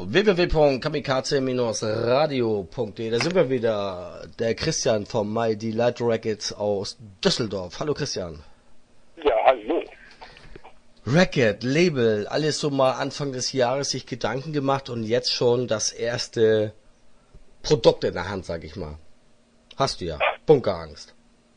www.kamikaze-radio.de. Da sind wir wieder. Der Christian vom Mighty Light Rackets aus Düsseldorf. Hallo Christian. Ja, hallo. Racket, Label, alles so mal Anfang des Jahres sich Gedanken gemacht und jetzt schon das erste Produkt in der Hand, sag ich mal. Hast du ja. Bunkerangst.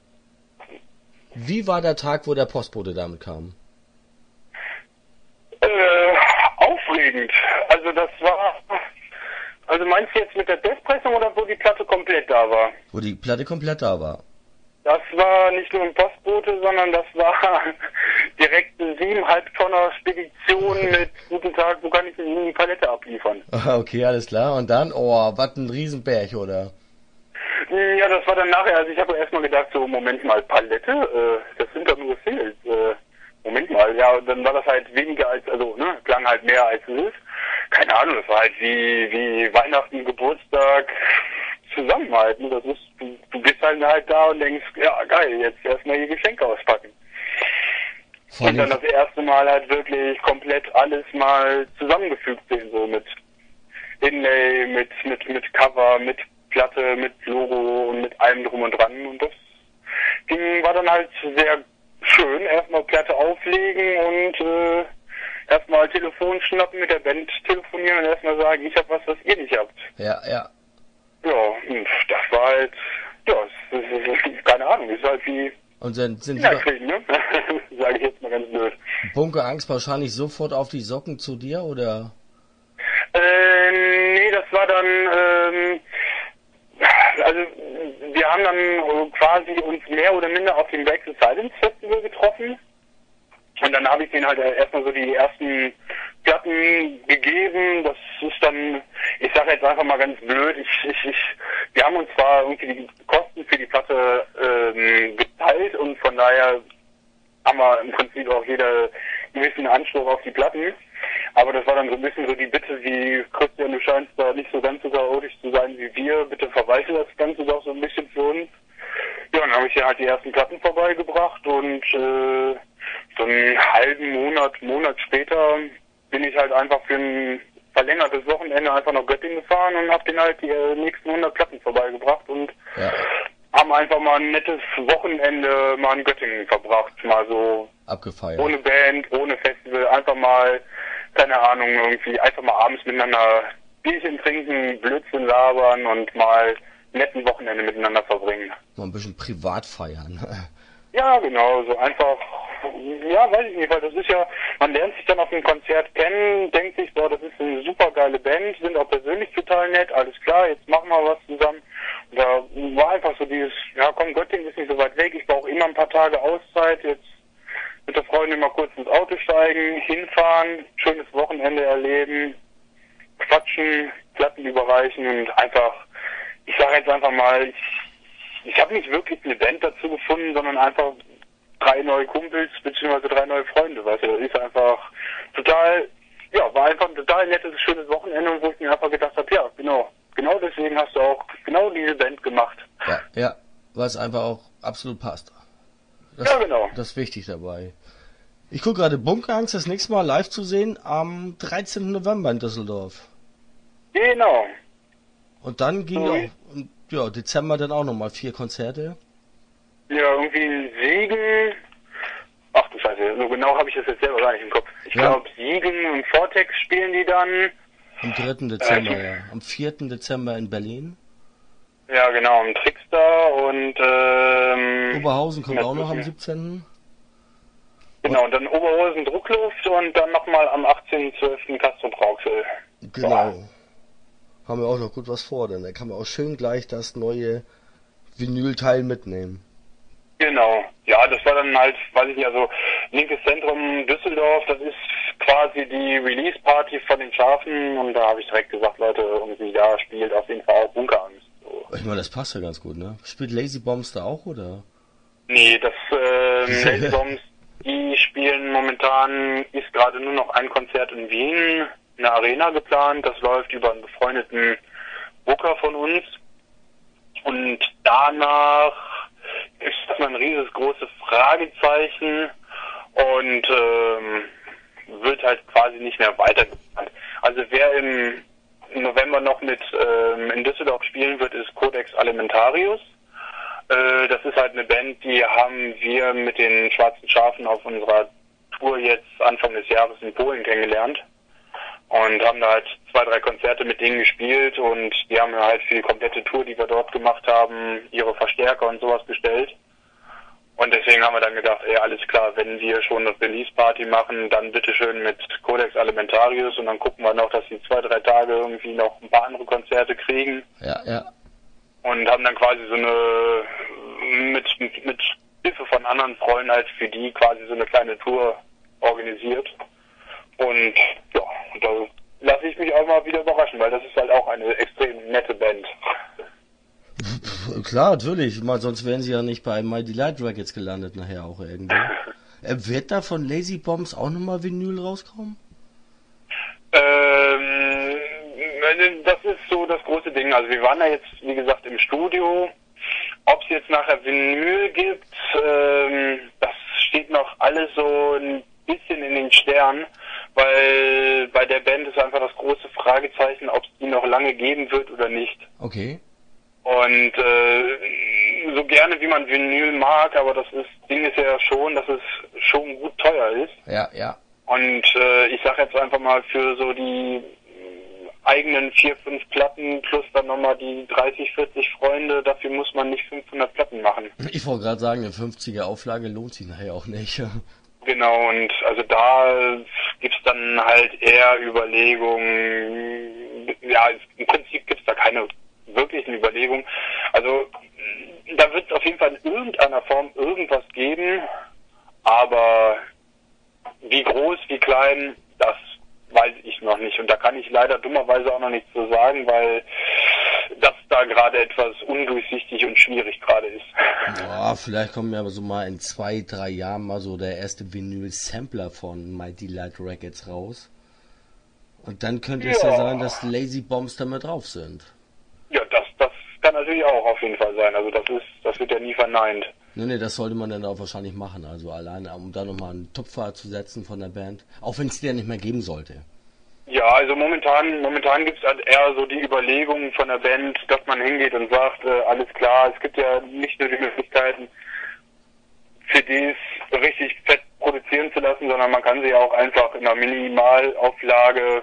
Wie war der Tag, wo der Postbote damit kam? Aufregend. Also meinst du jetzt mit der Testpressung oder wo die Platte komplett da war? Wo die Platte komplett da war. Das war nicht nur ein Postbote, sondern das war direkt eine 7,5 Tonner Spedition mit guten Tag, wo kann ich Ihnen die Palette abliefern? Okay, alles klar. Und dann, was ein Riesenberg, oder? Ja, das war dann nachher, also ich habe erstmal gedacht, so, Moment mal, Palette? Das sind doch nur Singles. Moment mal, ja, und dann war das halt weniger als, also, ne, klang halt mehr als es ist. Keine Ahnung, das war halt wie Weihnachten, Geburtstag, Zusammenhalt, ne? Das ist, du bist halt da und denkst, ja, geil, jetzt erstmal die Geschenke auspacken. Und dann das erste Mal halt wirklich komplett alles mal zusammengefügt sehen, so mit Inlay, mit Cover, mit Platte, mit Logo und mit allem drum und dran. Und das war dann halt sehr schön. Erstmal Platte auflegen und erstmal Telefon schnappen, mit der Band telefonieren und erstmal sagen, ich hab was ihr nicht habt. Ja. Ja, und das war halt, ja, das ist keine Ahnung, ist halt wie und sind kriegen, ne? Sage ich jetzt mal ganz blöd. Bunkerangst wahrscheinlich sofort auf die Socken zu dir, oder? Nee, das war dann, also wir haben dann quasi uns mehr oder minder auf dem Break the Silence Festival getroffen. Und dann habe ich denen halt erstmal so die ersten Platten gegeben. Das ist dann, ich sage jetzt einfach mal ganz blöd, wir haben uns zwar irgendwie die Kosten für die Platte geteilt und von daher haben wir im Prinzip auch jeder ein bisschen Anspruch auf die Platten. Aber das war dann so ein bisschen so die Bitte, wie Christian, du scheinst da nicht so ganz so chaotisch zu sein wie wir, bitte verwalte das Ganze doch so ein bisschen für uns. Ja, dann habe ich ja halt die ersten Platten vorbeigebracht und so einen halben Monat später bin ich halt einfach für ein verlängertes Wochenende einfach nach Göttingen gefahren und habe denen halt die nächsten 100 Platten vorbeigebracht und haben einfach mal ein nettes Wochenende mal in Göttingen verbracht, mal so abgefeiert. Ohne Band, ohne Festival, einfach mal, keine Ahnung, irgendwie einfach mal abends miteinander Bierchen trinken, Blödsinn labern und mal netten Wochenende miteinander verbringen. Mal ein bisschen privat feiern. Ja, genau, so einfach, ja, weiß ich nicht, weil das ist ja, man lernt sich dann auf einem Konzert kennen, denkt sich, boah, das ist eine super geile Band, sind auch persönlich total nett, alles klar, jetzt machen wir was zusammen. Und da war einfach so dieses, ja komm, Göttingen ist nicht so weit weg, ich brauche immer ein paar Tage Auszeit, jetzt mit der Freundin mal kurz ins Auto steigen, hinfahren, schönes Wochenende erleben, quatschen, Platten überreichen und einfach, ich sage jetzt einfach mal, ich habe nicht wirklich eine Band dazu gefunden, sondern einfach 3 neue Kumpels bzw. 3 neue Freunde, weißt du, das ist einfach total, ja, war einfach ein total nettes, schönes Wochenende, wo ich mir einfach gedacht habe, ja, genau deswegen hast du auch genau diese Band gemacht. Ja, weil es einfach auch absolut passt. Ja, genau. Das ist wichtig dabei. Ich gucke gerade, Bunkerangst das nächste Mal live zu sehen am 13. November in Düsseldorf. Genau. Und dann ging auch, Dezember dann auch nochmal 4 Konzerte. Ja, irgendwie Siegen. Ach du Scheiße, so genau habe ich das jetzt selber gar nicht im Kopf. Ich glaube, Siegen und Vortex spielen die dann. Am 3. Dezember, ja. Am 4. Dezember in Berlin. Ja, genau, im Trickster und Oberhausen kommt auch noch am 17. Genau, und dann Oberhausen Druckluft und dann nochmal am 18.12. Castro Brauxel. Genau. Haben wir auch noch gut was vor, denn da kann man auch schön gleich das neue Vinylteil mitnehmen. Genau. Ja, das war dann halt, weiß ich nicht, also Linkes Zentrum Düsseldorf, das ist quasi die Release-Party von den Schafen und da habe ich direkt gesagt, Leute, irgendwie da spielt auf jeden Fall auch Bunkerangst. So. Ich meine, das passt ja ganz gut, ne? Spielt Lazy Bombs da auch, oder? Nee, das Lazy Bombs, die spielen momentan, ist gerade nur noch ein Konzert in Wien, eine Arena geplant, das läuft über einen befreundeten Booker von uns und danach ist das mal ein riesengroßes Fragezeichen und wird halt quasi nicht mehr weitergeplant. Also wer im im November noch mit in Düsseldorf spielen wird, ist Codex Alimentarius. Das ist halt eine Band, die haben wir mit den Schwarzen Schafen auf unserer Tour jetzt Anfang des Jahres in Polen kennengelernt und haben da halt 2, 3 Konzerte mit denen gespielt und die haben halt für die komplette Tour, die wir dort gemacht haben, ihre Verstärker und sowas bestellt. Und deswegen haben wir dann gedacht, ey, alles klar, wenn wir schon eine Release-Party machen, dann bitteschön mit Codex Alimentarius und dann gucken wir noch, dass die 2, 3 Tage irgendwie noch ein paar andere Konzerte kriegen. Ja, ja. Und haben dann quasi so eine, mit Hilfe von anderen Freunden halt für die quasi so eine kleine Tour organisiert. Und ja, da lasse ich mich auch mal wieder überraschen, weil das ist halt auch eine extrem nette Band. Klar, natürlich. Mal, sonst wären sie ja nicht bei My Delight Records gelandet nachher auch irgendwo. Wird da von Lazy Bombs auch nochmal Vinyl rauskommen? Das ist so das große Ding. Also wir waren da jetzt, wie gesagt, im Studio. Ob es jetzt nachher Vinyl gibt, das steht noch alles so ein bisschen in den Sternen, weil bei der Band ist einfach das große Fragezeichen, ob es die noch lange geben wird oder nicht. Okay. Und so gerne wie man Vinyl mag, aber Ding ist ja schon, dass es schon gut teuer ist. Ja, ja. Und ich sag jetzt einfach mal für so die eigenen 4, 5 Platten plus dann nochmal die 30, 40 Freunde, dafür muss man nicht 500 Platten machen. Ich wollte gerade sagen, eine 50er Auflage lohnt sich nachher auch nicht. Genau, und also da gibt's dann halt eher Überlegungen, ja, im Prinzip gibt's da keine wirklichen Überlegungen. Also da wird es auf jeden Fall in irgendeiner Form irgendwas geben, aber wie groß, wie klein, das weiß ich noch nicht. Und da kann ich leider dummerweise auch noch nichts zu sagen, weil das da gerade etwas undurchsichtig und schwierig gerade ist. Ja, vielleicht kommt ja so mal in 2, 3 Jahren mal so der erste Vinyl-Sampler von My Delight Records raus. Und dann könnte es ja sein, dass Lazy Bombs da mit drauf sind. Ja, das kann natürlich auch auf jeden Fall sein. Also das wird ja nie verneint. Nee, das sollte man dann auch wahrscheinlich machen. Also alleine, um da nochmal einen Tupfer zu setzen von der Band. Auch wenn es die ja nicht mehr geben sollte. Ja, also momentan gibt es halt eher so die Überlegungen von der Band, dass man hingeht und sagt, alles klar, es gibt ja nicht nur die Möglichkeiten, CDs richtig fett produzieren zu lassen, sondern man kann sie auch einfach in einer Minimalauflage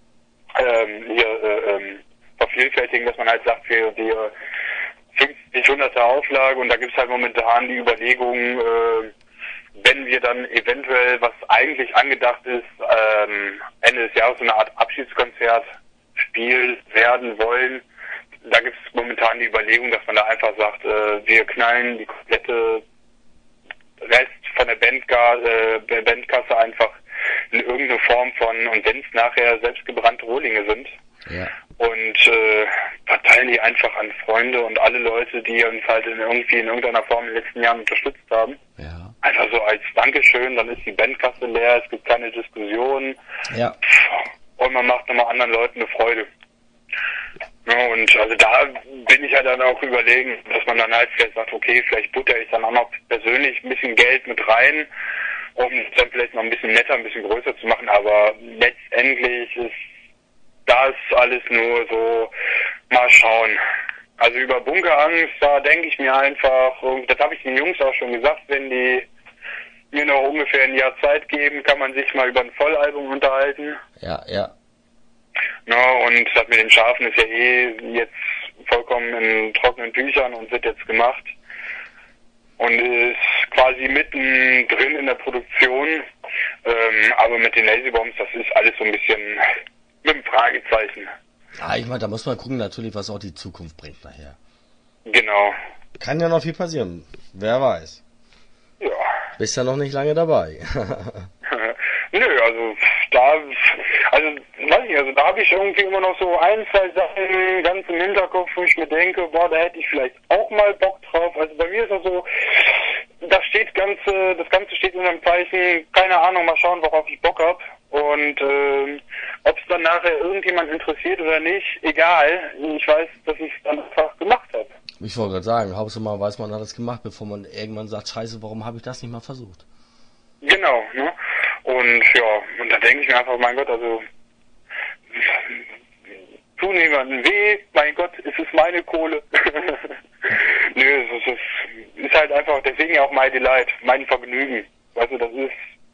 vervielfältigen, dass man halt sagt, für die 50, 100er Auflage, und da gibt es halt momentan die Überlegungen, wenn wir dann eventuell, was eigentlich angedacht ist, Ende des Jahres so eine Art Abschiedskonzert spielen werden wollen, da gibt es momentan die Überlegung, dass man da einfach sagt, wir knallen die komplette Rest von der Bandkasse einfach in irgendeine Form von, und wenn es nachher selbstgebrannte Rohlinge sind, ja, und verteilen die einfach an Freunde und alle Leute, die uns halt in irgendeiner Form in den letzten Jahren unterstützt haben. Ja. Einfach so als Dankeschön, dann ist die Bandkasse leer, es gibt keine Diskussion. Ja. Und man macht nochmal anderen Leuten eine Freude. Ja, und also da bin ich ja dann auch überlegen, dass man dann halt vielleicht sagt, okay, vielleicht butter ich dann auch noch persönlich ein bisschen Geld mit rein, um es dann vielleicht noch ein bisschen netter, ein bisschen größer zu machen, aber letztendlich ist das alles nur so, mal schauen. Also über Bunkerangst, da denke ich mir einfach, und das habe ich den Jungs auch schon gesagt, wenn die mir noch ungefähr ein Jahr Zeit geben, kann man sich mal über ein Vollalbum unterhalten. Ja, ja. Ja, und das mit den Schafen ist ja jetzt vollkommen in trockenen Tüchern und wird jetzt gemacht. Und ist quasi mittendrin in der Produktion. Aber mit den Lazy Bombs, das ist alles so ein bisschen mit einem Fragezeichen. Ah, ich meine, da muss man gucken natürlich, was auch die Zukunft bringt nachher. Genau. Kann ja noch viel passieren. Wer weiß. Ja. Bist ja noch nicht lange dabei. Nö, also da habe ich irgendwie immer noch so 1, 2 Sachen ganz im Hinterkopf, wo ich mir denke, boah, da hätte ich vielleicht auch mal Bock drauf. Also bei mir ist das so, das Ganze steht unter dem Zeichen, keine Ahnung, mal schauen, worauf ich Bock hab. Und ob es dann nachher irgendjemand interessiert oder nicht, egal. Ich weiß, dass ich es dann einfach gemacht habe. Ich wollte gerade sagen, Hauptsache mal weiß man hat es gemacht, bevor man irgendwann sagt, scheiße, warum habe ich das nicht mal versucht? Genau, ne? Und ja, und da denke ich mir einfach, mein Gott, also tu niemandem weh, mein Gott, es ist meine Kohle. Nö, es ist halt einfach, deswegen ja auch My Delight, mein Vergnügen. Also das ist,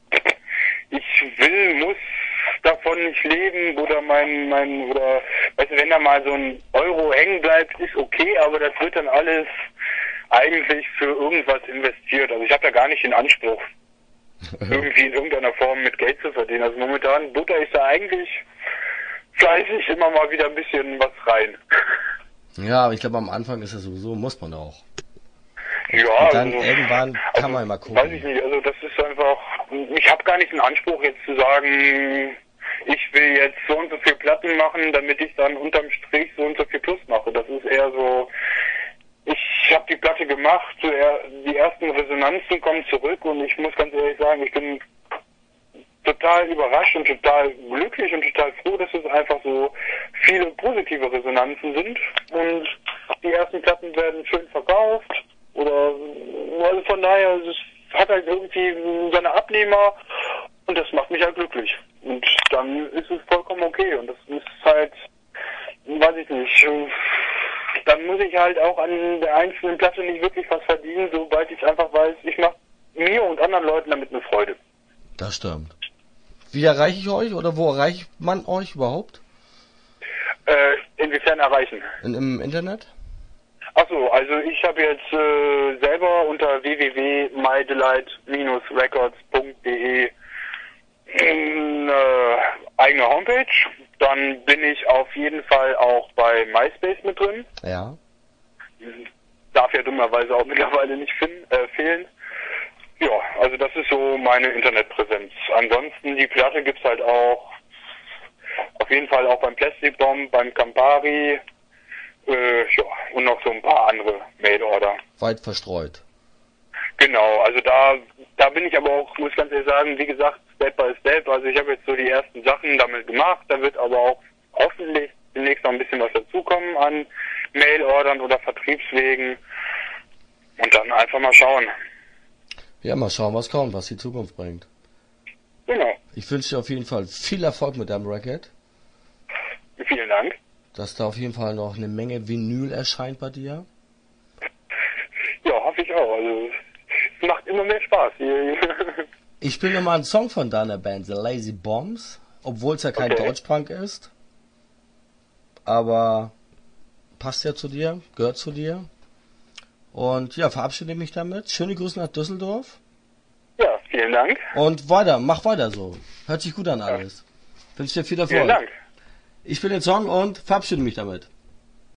muss davon nicht leben oder oder, weißt du, wenn da mal so ein Euro hängen bleibt, ist okay, aber das wird dann alles eigentlich für irgendwas investiert. Also ich habe da gar nicht den Anspruch, irgendwie in irgendeiner Form mit Geld zu verdienen. Also momentan butter ich da eigentlich fleißig immer mal wieder ein bisschen was rein. Ja, aber ich glaube am Anfang ist das sowieso, muss man auch. Ja, und dann also, irgendwann kann man mal gucken. Weiß ich nicht, also das ist einfach, ich habe gar nicht den Anspruch jetzt zu sagen, ich will jetzt so und so viel Platten machen, damit ich dann unterm Strich so und so viel Plus mache. Das ist eher so, ich habe die Platte gemacht, die ersten Resonanzen kommen zurück und ich muss ganz ehrlich sagen, ich bin total überrascht und total glücklich und total froh, dass es einfach so viele positive Resonanzen sind und die ersten Platten werden schön verkauft oder also von daher, es hat halt irgendwie seine Abnehmer und das macht mich halt glücklich und dann ist es vollkommen okay und das ist halt, weiß ich nicht, dann muss ich halt auch an der einzelnen Platte nicht wirklich was verdienen, sobald ich einfach weiß, ich mache mir und anderen Leuten damit eine Freude. Das stimmt. Wie erreiche ich euch oder wo erreicht man euch überhaupt? Inwiefern erreichen? Im Internet? Achso, also ich habe jetzt selber unter www.mydelight-records.de eine eigene Homepage. Dann bin ich auf jeden Fall auch bei MySpace mit drin. Ja. Darf ja dummerweise auch mittlerweile nicht fehlen. Ja, also das ist so meine Internetpräsenz. Ansonsten, die Platte gibt's halt auch auf jeden Fall auch beim Plastic Bomb, beim Campari, ja, und noch so ein paar andere Mail-Order. Weit verstreut. Genau, also da bin ich aber auch, muss ganz ehrlich sagen, wie gesagt, Step by Step. Also ich habe jetzt so die ersten Sachen damit gemacht, da wird aber auch hoffentlich demnächst noch ein bisschen was dazukommen an Mail-Ordern oder Vertriebswegen und dann einfach mal schauen. Ja, mal schauen, was kommt, was die Zukunft bringt. Genau. Ich wünsche dir auf jeden Fall viel Erfolg mit deinem Record. Vielen Dank. Dass da auf jeden Fall noch eine Menge Vinyl erscheint bei dir. Ja, hoffe ich auch. Also es macht immer mehr Spaß. Ich spiele nochmal einen Song von deiner Band, The Lazy Bombs, obwohl es ja kein Deutschpunk ist. Aber passt ja zu dir, gehört zu dir. Und ja, verabschiede mich damit. Schöne Grüße nach Düsseldorf. Ja, vielen Dank. Und mach weiter so. Hört sich gut an alles. Wünsche dir viel Erfolg. Vielen Dank. Ich spiele den Song und verabschiede mich damit.